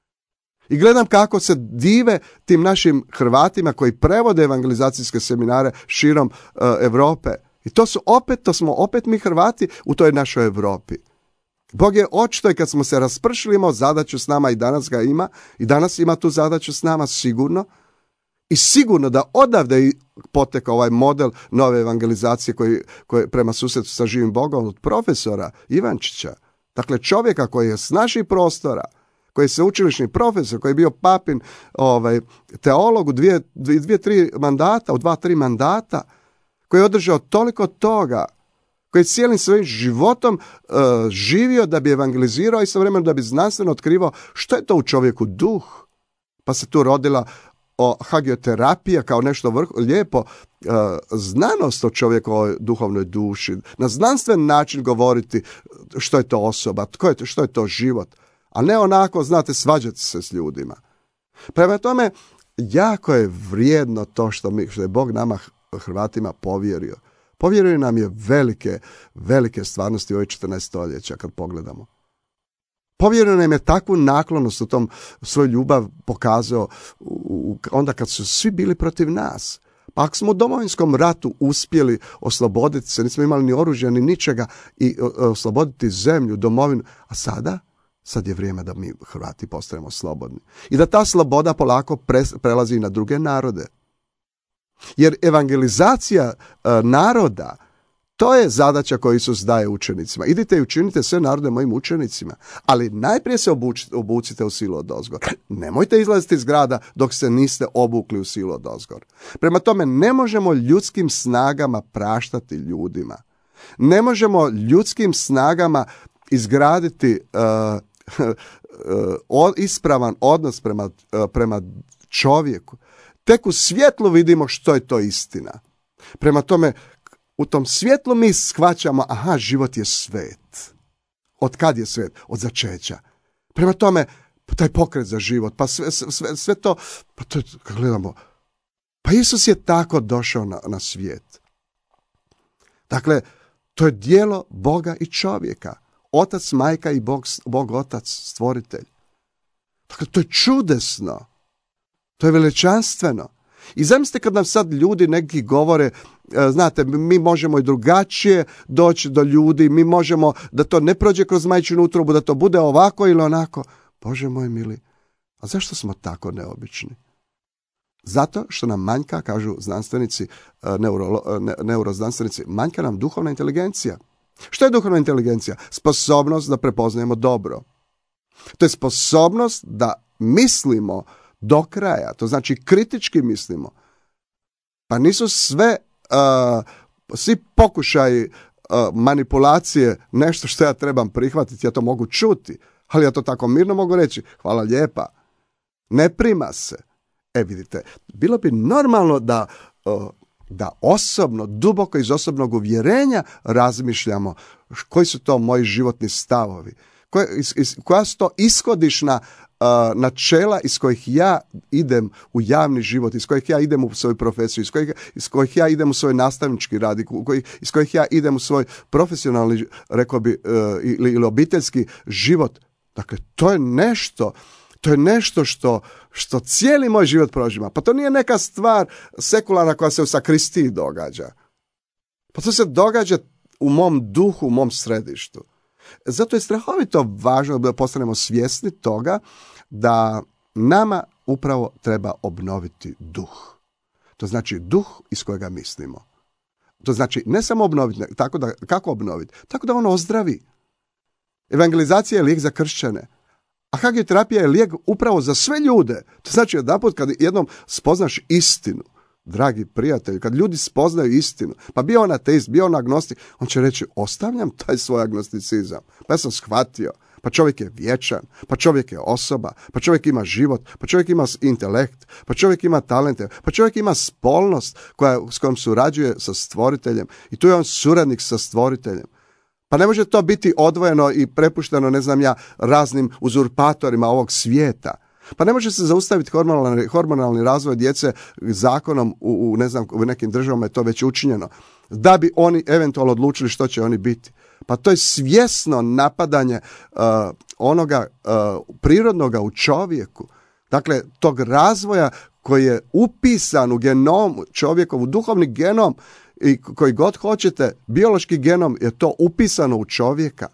S1: I gledam kako se dive tim našim Hrvatima koji prevode evangelizacijske seminare širom uh, Europe. I to su opet, to smo opet mi Hrvati u toj našoj Europi. Bog je očito i kad smo se raspršili imao zadaću s nama i danas ga ima. I danas ima tu zadaću s nama sigurno. I sigurno da odavde poteka ovaj model nove evangelizacije koji, koji prema susretu sa živim Bogom od profesora Ivančića. Dakle, čovjeka koji je s naših prostora, koji je sveučilišni profesor, koji je bio papin ovaj, teolog u dvije, dvije, dvije, tri mandata, u dva, tri mandata, koji je održao toliko toga, koji je cijelim svojim životom uh, živio da bi evangelizirao i istovremeno da bi znanstveno otkrivao što je to u čovjeku duh. Pa se tu rodila o hagioterapija kao nešto vrh, lijepo, uh, znanost o čovjekovoj duhovnoj duši, na znanstven način govoriti što je to osoba, tko je to, što je to život, a ne onako, znate, svađati se s ljudima. Prema tome, jako je vrijedno to što, mi, što je Bog nama Hrvatima povjerio. Povjerio nam je velike, velike stvarnosti u ovoj četrnaestom stoljeća kad pogledamo. Povjerio nam je takvu naklonost u tom svoju ljubav pokazao u, onda kad su svi bili protiv nas. Pa ako smo u Domovinskom ratu uspjeli osloboditi se, nismo imali ni oružja ni ničega i osloboditi zemlju, domovinu, a sada? Sad je vrijeme da mi Hrvati postanemo slobodni. I da ta sloboda polako pre, prelazi na druge narode. Jer evangelizacija e, naroda, to je zadaća koju Isus daje učenicima. Idite i učinite sve narode mojim učenicima, ali najprije se obučite, obucite u silu odozgor. Nemojte izlaziti iz grada dok se niste obukli u silu odozgor. Prema tome, ne možemo ljudskim snagama praštati ljudima. Ne možemo ljudskim snagama izgraditi uh, uh, ispravan odnos prema, uh, prema čovjeku. Tek u svjetlu vidimo što je to istina. Prema tome, u tom svjetlu mi shvaćamo, aha, život je svet. Od kad je svet? Od začeća. Prema tome, taj pokret za život, pa sve, sve, sve to, pa to gledamo, pa Isus je tako došao na, na svijet. Dakle, to je djelo Boga i čovjeka. Otac, majka i Bog, Bog otac, stvoritelj. Dakle, to je čudesno. To je veličanstveno. I zamislite kad nam sad ljudi neki govore, znate, mi možemo i drugačije doći do ljudi, mi možemo da to ne prođe kroz majčinu utrobu, da to bude ovako ili onako. Bože moj mili, a zašto smo tako neobični? Zato što nam manjka, kažu znanstvenici, neuro, ne, neuroznanstvenici, manjka nam duhovna inteligencija. Što je duhovna inteligencija? Sposobnost da prepoznajemo dobro. To je sposobnost da mislimo do kraja, to znači kritički mislimo. Pa nisu sve, uh, svi pokušaji uh, manipulacije nešto što ja trebam prihvatiti, ja to mogu čuti, ali ja to tako mirno mogu reći, hvala lijepa. Ne prima se. E vidite, bilo bi normalno da, da osobno, duboko iz osobnog uvjerenja razmišljamo koji su to moji životni stavovi, koje, iz, iz, koja su to ishodišna uh, načela iz kojih ja idem u javni život, iz kojih ja idem u svoju profesiju, iz kojih, iz kojih ja idem u svoj nastavnički rad, iz kojih ja idem u svoj profesionalni, rekao bi, uh, ili, ili obiteljski život. Dakle, to je nešto To je nešto što, što cijeli moj život prožima. Pa to nije neka stvar sekularna koja se u sakristiji događa. Pa to se događa u mom duhu, u mom središtu. Zato je strahovito važno da postanemo svjesni toga da nama upravo treba obnoviti duh. To znači duh iz kojega mislimo. To znači ne samo obnoviti, tako da, kako obnoviti? Tako da ono ozdravi. Evangelizacija je lijek za kršćane. A hagioterapija je lijek upravo za sve ljude. To znači jedanput kad jednom spoznaš istinu, dragi prijatelji, kad ljudi spoznaju istinu, pa bio on ateist, bio on agnostik, on će reći ostavljam taj svoj agnosticizam. Pa ja sam shvatio, pa čovjek je vječan, pa čovjek je osoba, pa čovjek ima život, pa čovjek ima intelekt, pa čovjek ima talente, pa čovjek ima spolnost koja, s kojom surađuje sa stvoriteljem i tu je on suradnik sa stvoriteljem. Pa ne može to biti odvojeno i prepušteno, ne znam ja, raznim uzurpatorima ovog svijeta. Pa ne može se zaustaviti hormonalni, hormonalni razvoj djece zakonom u, u, ne znam, u nekim državama je to već učinjeno. Da bi oni eventualno odlučili što će oni biti. Pa to je svjesno napadanje uh, onoga uh, prirodnoga u čovjeku. Dakle, tog razvoja koji je upisan u genom čovjekov, u duhovni genom, i koji god hoćete, biološki genom je to upisano u čovjeka.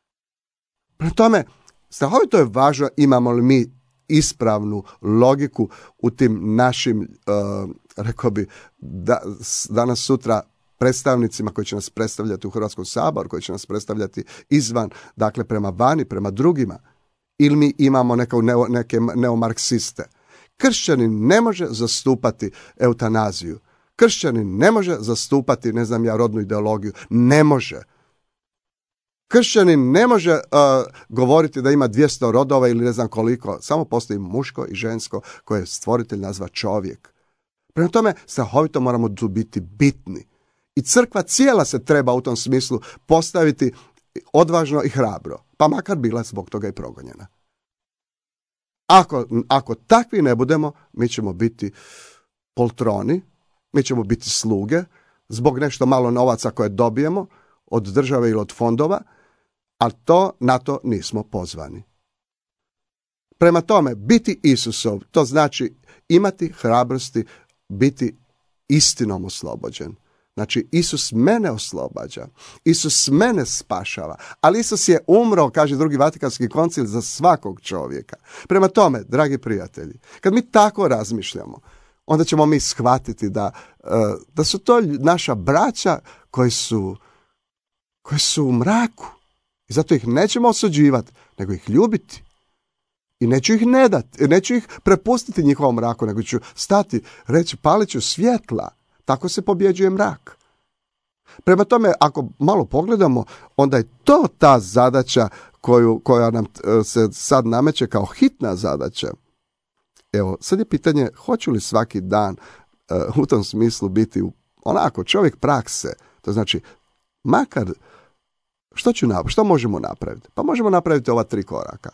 S1: Prema tome, strahovito je važno imamo li mi ispravnu logiku u tim našim, uh, rekao bi, da, danas sutra predstavnicima koji će nas predstavljati u Hrvatskom saboru, koji će nas predstavljati izvan, dakle prema vani, prema drugima, ili mi imamo neke, neke neomarksiste. Kršćanin ne može zastupati eutanaziju. Kršćanin ne može zastupati, ne znam ja, rodnu ideologiju. Ne može. Kršćanin ne može uh, govoriti da ima dvjesto rodova ili ne znam koliko. Samo postoji muško i žensko koje stvoritelj nazva čovjek. Prema tome, strahovito moramo tu biti bitni. I crkva cijela se treba u tom smislu postaviti odvažno i hrabro. Pa makar bila zbog toga i progonjena. Ako, ako takvi ne budemo, mi ćemo biti poltroni, mi ćemo biti sluge zbog nešto malo novaca koje dobijemo od države ili od fondova, ali to, na to nismo pozvani. Prema tome, biti Isusov, to znači imati hrabrosti, biti istinom oslobođen. Znači, Isus mene oslobađa, Isus mene spašava, ali Isus je umro, kaže drugi Vatikanski koncil, za svakog čovjeka. Prema tome, dragi prijatelji, kad mi tako razmišljamo, onda ćemo mi shvatiti da, da su to naša braća koji su, koji su u mraku. I zato ih nećemo osuđivati, nego ih ljubiti. I neću ih ne dati, neću ih prepustiti njihovom mraku, nego ću stati, reći, palit ću svjetla. Tako se pobjeđuje mrak. Prema tome, ako malo pogledamo, onda je to ta zadaća koju, koja nam se sad nameće kao hitna zadaća. Evo, sad je pitanje, hoću li svaki dan uh, u tom smislu biti u, onako, čovjek prakse. To znači, makar, što, ću napraviti, što možemo napraviti? Pa možemo napraviti ova tri koraka.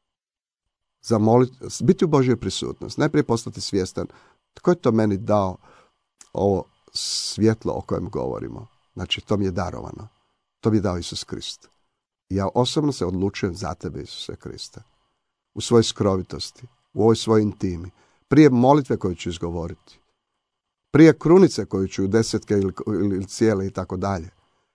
S1: Zamoliti, biti u Božjoj prisutnosti. Najprije postati svjestan tko je to meni dao ovo svjetlo o kojem govorimo. Znači, to mi je darovano. To mi je dao Isus Krist. Ja osobno se odlučujem za tebe, Isuse Kriste. U svojoj skrovitosti, u ovoj svojoj intimi. Prije molitve koju ću izgovoriti. Prije krunice koju ću desetke ili, ili cijele i tako dalje.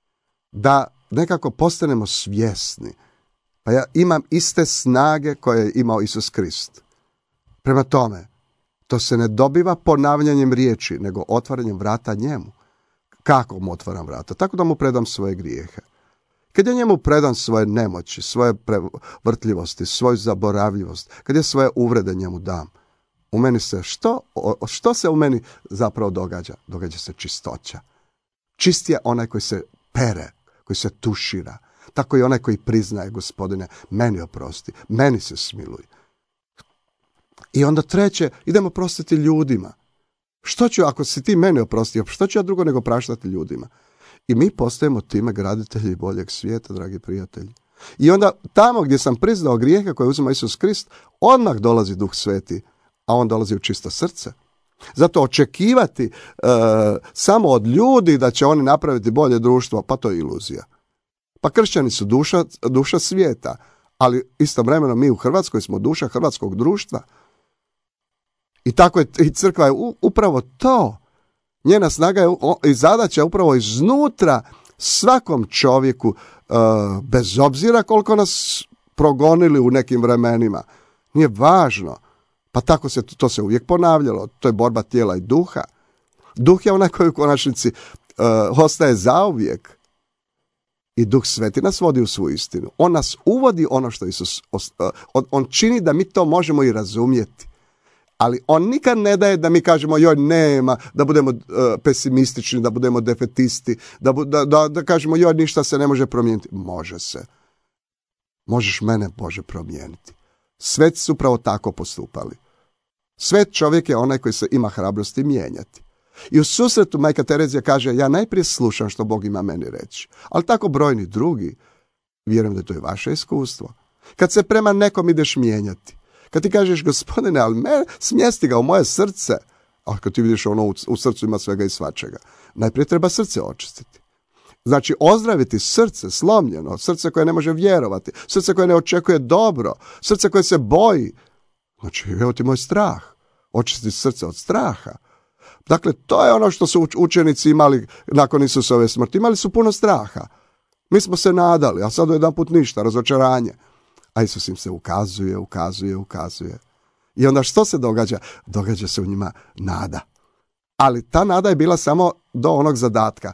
S1: Da nekako postanemo svjesni. Pa ja imam iste snage koje je imao Isus Krist. Prema tome, to se ne dobiva ponavljanjem riječi, nego otvaranjem vrata njemu. Kako mu otvaram vrata? Tako da mu predam svoje grijehe. Kad ja njemu predam svoje nemoći, svoje vrtljivosti, svoju zaboravljivost, kad ja svoje uvrede njemu dam, u meni se što, što se u meni zapravo događa? Događa se čistoća. Čist je onaj koji se pere, koji se tušira. Tako i onaj koji priznaje, Gospodine, meni oprosti, meni se smiluj. I onda treće, idemo prostiti ljudima. Što ću, ako si ti mene oprostio, što ću ja drugo nego praštati ljudima? I mi postajemo time graditelji boljeg svijeta, dragi prijatelji. I onda tamo gdje sam priznao grijehe koje uzima Isus Krist, odmah dolazi Duh Sveti, a on dolazi u čisto srce. Zato očekivati e, samo od ljudi da će oni napraviti bolje društvo, pa to je iluzija. Pa kršćani su duša, duša svijeta, ali istovremeno mi u Hrvatskoj smo duša hrvatskog društva. I tako je i crkva je upravo to. Njena snaga je i zadaća je upravo iznutra svakom čovjeku, e, bez obzira koliko nas progonili u nekim vremenima. Nije važno. Pa tako se to se uvijek ponavljalo. To je borba tijela i duha. Duh je onaj koji u konačnici uh, ostaje zauvijek. I Duh Sveti nas vodi u svu istinu. On nas uvodi ono što Isus, uh, on, on čini da mi to možemo i razumjeti. Ali on nikad ne daje da mi kažemo joj nema, da budemo uh, pesimistični, da budemo defetisti, da, da, da, da kažemo joj ništa se ne može promijeniti. Može se. Možeš mene Bože promijeniti. Sveti su upravo tako postupali. Svet čovjek je onaj koji se ima hrabrosti mijenjati. I u susretu majka Terezija kaže, ja najprije slušam što Bog ima meni reći. Ali tako brojni drugi, vjerujem da je to i vaše iskustvo. Kad se prema nekom ideš mijenjati, kad ti kažeš, Gospodine, ali me, smjesti ga u moje srce, a kad ti vidiš ono u, u srcu ima svega i svačega, najprije treba srce očistiti. Znači ozdraviti srce slomljeno, srce koje ne može vjerovati, srce koje ne očekuje dobro, srce koje se boji. Znači, evo ti moj strah. Očistiti srce od straha. Dakle, to je ono što su učenici imali nakon Isusove smrti. Imali su puno straha. Mi smo se nadali, a sad jedan put ništa, razočaranje. A Isus im se ukazuje, ukazuje, ukazuje. I onda što se događa? Događa se u njima nada. Ali ta nada je bila samo do onog zadatka.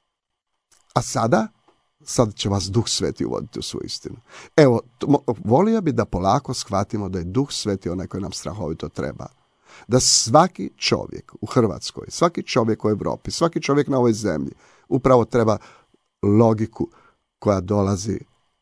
S1: A sada, sad će vas Duh Sveti uvoditi u svoju istinu. Evo, volio bi da polako shvatimo da je Duh Sveti onaj koji nam strahovito treba. Da svaki čovjek u Hrvatskoj, svaki čovjek u Europi, svaki čovjek na ovoj zemlji upravo treba logiku koja dolazi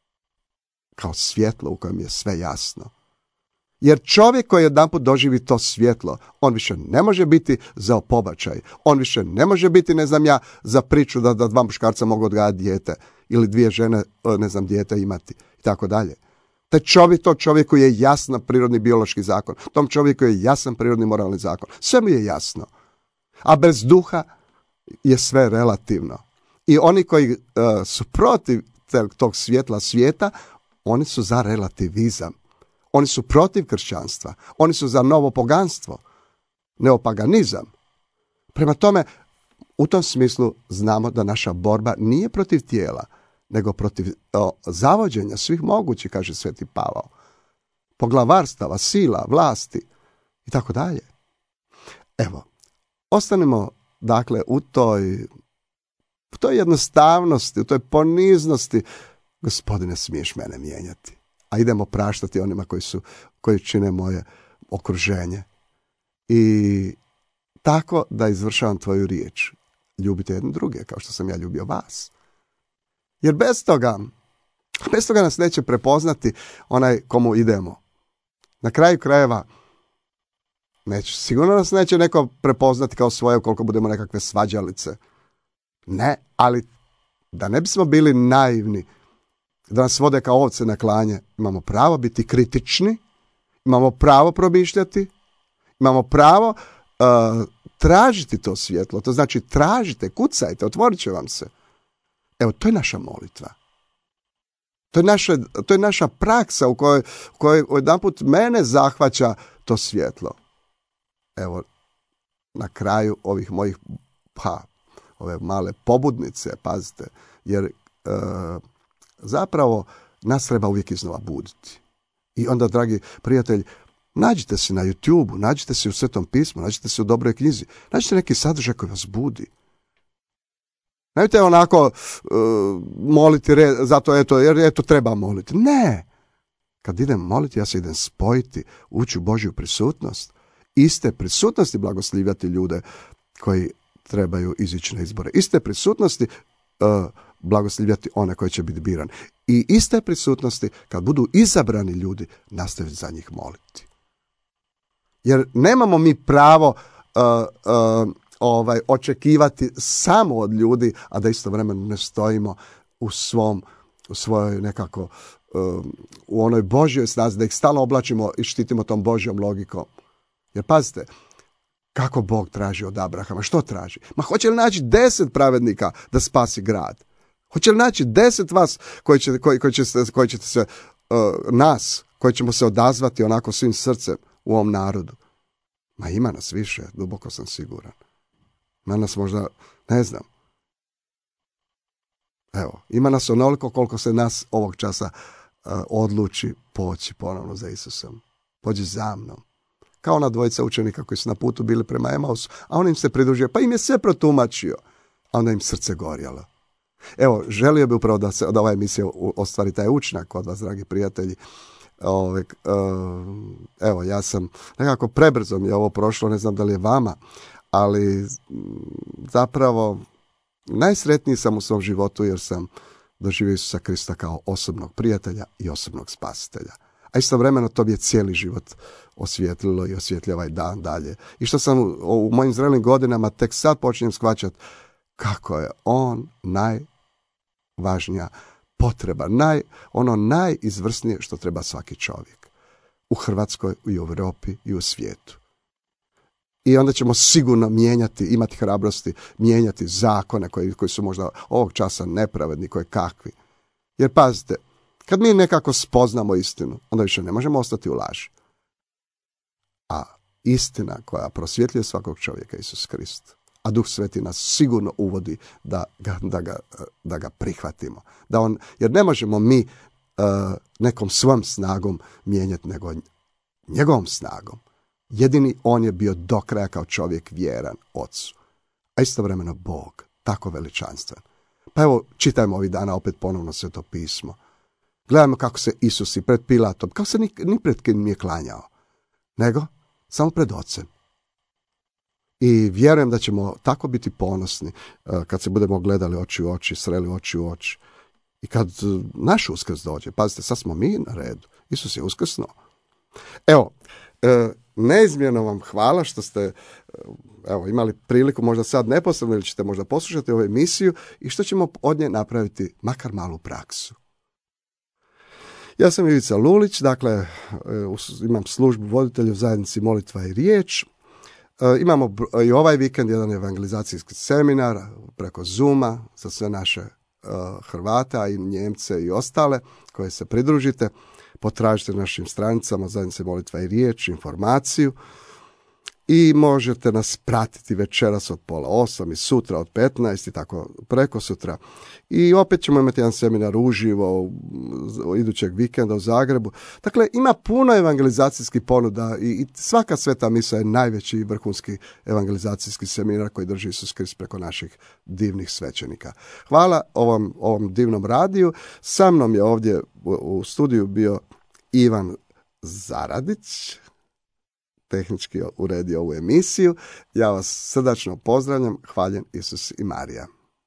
S1: kao svjetlo u kojem je sve jasno. Jer čovjek koji jedanput doživi to svjetlo, on više ne može biti za pobačaj, on više ne može biti, ne znam ja, za priču da, da dva muškarca mogu odgajati dijete ili dvije žene, ne znam, dijete imati i tako dalje. Taj čovjek, to čovjeku je jasan prirodni biološki zakon, tom čovjeku je jasan prirodni moralni zakon, sve mu je jasno. A bez duha je sve relativno. I oni koji uh, su protiv tog svjetla svijeta, oni su za relativizam. Oni su protiv kršćanstva. Oni su za novo poganstvo. Neopaganizam. Prema tome, u tom smislu znamo da naša borba nije protiv tijela, nego protiv o, zavođenja svih mogućih, kaže Sveti Pavao. Poglavarstava, sila, vlasti i tako dalje. Evo, ostanemo dakle u toj, u toj jednostavnosti, u toj poniznosti. Gospodine, smiješ mene mijenjati. A idemo praštati onima koji su, koji čine moje okruženje. I tako da izvršavam tvoju riječ. Ljubite jedne druge, kao što sam ja ljubio vas. Jer bez toga, bez toga nas neće prepoznati onaj komu idemo. Na kraju krajeva, neće, sigurno nas neće neko prepoznati kao svoje koliko budemo nekakve svađalice. Ne, ali da ne bismo bili naivni, da nas vode kao ovce na klanje, imamo pravo biti kritični, imamo pravo promišljati, imamo pravo uh, tražiti to svjetlo. To znači tražite, kucajte, otvorit će vam se. Evo, to je naša molitva. To je naša, to je naša praksa u kojoj, u kojoj jedanput mene zahvaća to svjetlo. Evo, na kraju ovih mojih, pa, ove male pobudnice, pazite, jer uh, zapravo nas treba uvijek iznova buditi. I onda, dragi prijatelji, nađite se na YouTube-u, nađite se u Svetom pismu, nađite se u dobroj knjizi, nađite neki sadržaj koji vas budi. Nemojte onako uh, moliti, re, zato eto, jer eto treba moliti. Ne! Kad idem moliti, ja se idem spojiti, ući u Božju prisutnost. Iste prisutnosti blagoslivljati ljude koji trebaju izići na izbore. Iste prisutnosti uh, blagoslivljati one koji će biti birani. I iste prisutnosti, kad budu izabrani ljudi, nastaviti za njih moliti. Jer nemamo mi pravo uh, uh, ovaj, očekivati samo od ljudi, a da istovremeno ne stojimo u svom, u svojoj nekako, uh, u onoj Božjoj snazi, da ih stalno oblačimo i štitimo tom Božjom logikom. Jer pazite, kako Bog traži od Abrahama? Što traži? Ma hoće li naći deset pravednika da spasi grad? Hoće li naći deset vas koji, će, koji, koji, će, koji ćete se, uh, nas, koji ćemo se odazvati onako svim srcem u ovom narodu? Ma ima nas više, duboko sam siguran. Ima nas možda, ne znam. Evo, ima nas onoliko koliko se nas ovog časa uh, odluči poći ponovno za Isusom. Pođi za mnom. Kao ona dvojica učenika koji su na putu bili prema Emausu, a on im se pridružio, pa im je sve protumačio, a onda im srce gorjelo. Evo, želio bi upravo da se od ova emisija ostvari taj učinak kod vas, dragi prijatelji. Ove, evo, ja sam nekako prebrzo mi je ovo prošlo, ne znam da li je vama, ali zapravo najsretniji sam u svom životu jer sam doživio Isusa Krista kao osobnog prijatelja i osobnog spasitelja. A istovremeno to bi je cijeli život osvijetlilo i osvijetlio ovaj dan dalje. I što sam u, u mojim zrelim godinama tek sad počinjem shvaćati kako je on najvažnija potreba, naj, ono najizvrsnije što treba svaki čovjek. U Hrvatskoj, i u Europi i u svijetu. I onda ćemo sigurno mijenjati, imati hrabrosti, mijenjati zakone koji, koji su možda ovog časa nepravedni, koji kakvi. Jer pazite, kad mi nekako spoznamo istinu, onda više ne možemo ostati u laži. A istina koja prosvjetljuje svakog čovjeka je Isus Krist. A Duh Sveti nas sigurno uvodi da ga, da ga, da ga prihvatimo. Da on, jer ne možemo mi uh, nekom svom snagom mijenjati, nego njegovom snagom. Jedini on je bio do kraja kao čovjek vjeran Ocu. A istovremeno Bog, tako veličanstven. Pa evo, čitajmo ovih dana opet ponovno Sveto pismo. Gledajmo kako se Isus i pred Pilatom, kako se ni, ni pred kim nije klanjao, nego samo pred Ocem. I vjerujem da ćemo tako biti ponosni uh, kad se budemo gledali oči u oči, sreli oči u oči. I kad uh, naš uskrs dođe, pazite, sad smo mi na redu. Isus je uskrsnuo. Evo, uh, neizmjerno vam hvala što ste uh, evo, imali priliku, možda sad neposredno ili ćete možda poslušati ovu emisiju i što ćemo od nje napraviti makar malu praksu. Ja sam Ivica Lulić, dakle uh, imam službu voditelja u zajednici Molitva i riječ. Uh, imamo i ovaj vikend jedan evangelizacijski seminar preko Zooma za sve naše uh, Hrvate, a i Njemce i ostale koje se pridružite. Potražite na našim stranicama zajednice Molitva i riječ informaciju i možete nas pratiti večeras od pola osam i sutra od petnaest i tako preko sutra. I opet ćemo imati jedan seminar uživo u, u idućeg vikenda u Zagrebu. Dakle, ima puno evangelizacijskih ponuda i, i svaka sveta misa je najveći vrhunski evangelizacijski seminar koji drži Isus Krist preko naših divnih svećenika. Hvala ovom, ovom divnom radiju. Sa mnom je ovdje u, u studiju bio Ivan Zaradić, tehnički uredio ovu emisiju. Ja vas srdačno pozdravljam. Hvaljen Isus i Marija.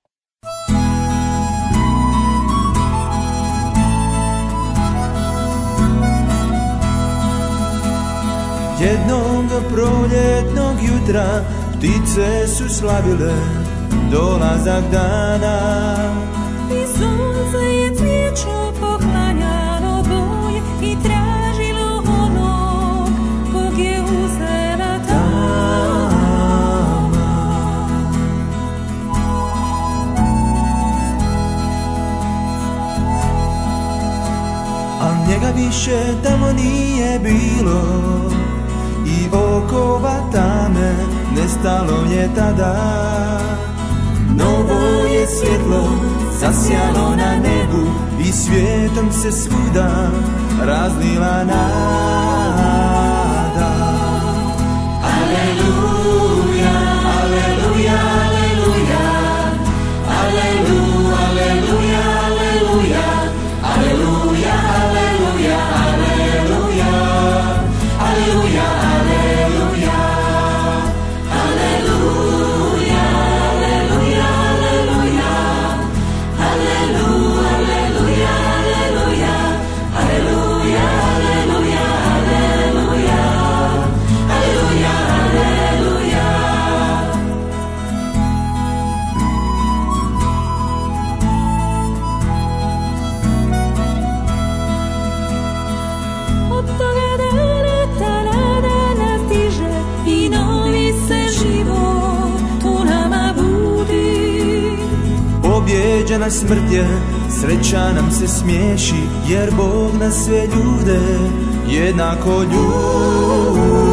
S3: Jednog proljetnog jutra ptice su slavile dolazak dana.
S2: I sunce je cvijeću poklanjalo boj i tražilo onog kog je uzela tama.
S3: A njega više tamo nije bilo i okova tame nestalo je tada. Novo je svjetlo zasjalo na nebu i svijetom se svuda razlila nada. Aleluja, aleluja, aleluja, aleluja, aleluja, aleluja, aleluja, aleluja, aleluja, aleluja, aleluja, aleluja, aleluja, aleluja, aleluja, aleluja, aleluja, aleluja, aleluja, aleluja. Pobijeđena smrt je, sreća nam se smiješi, jer Bog na sve ljude jednako ljubi.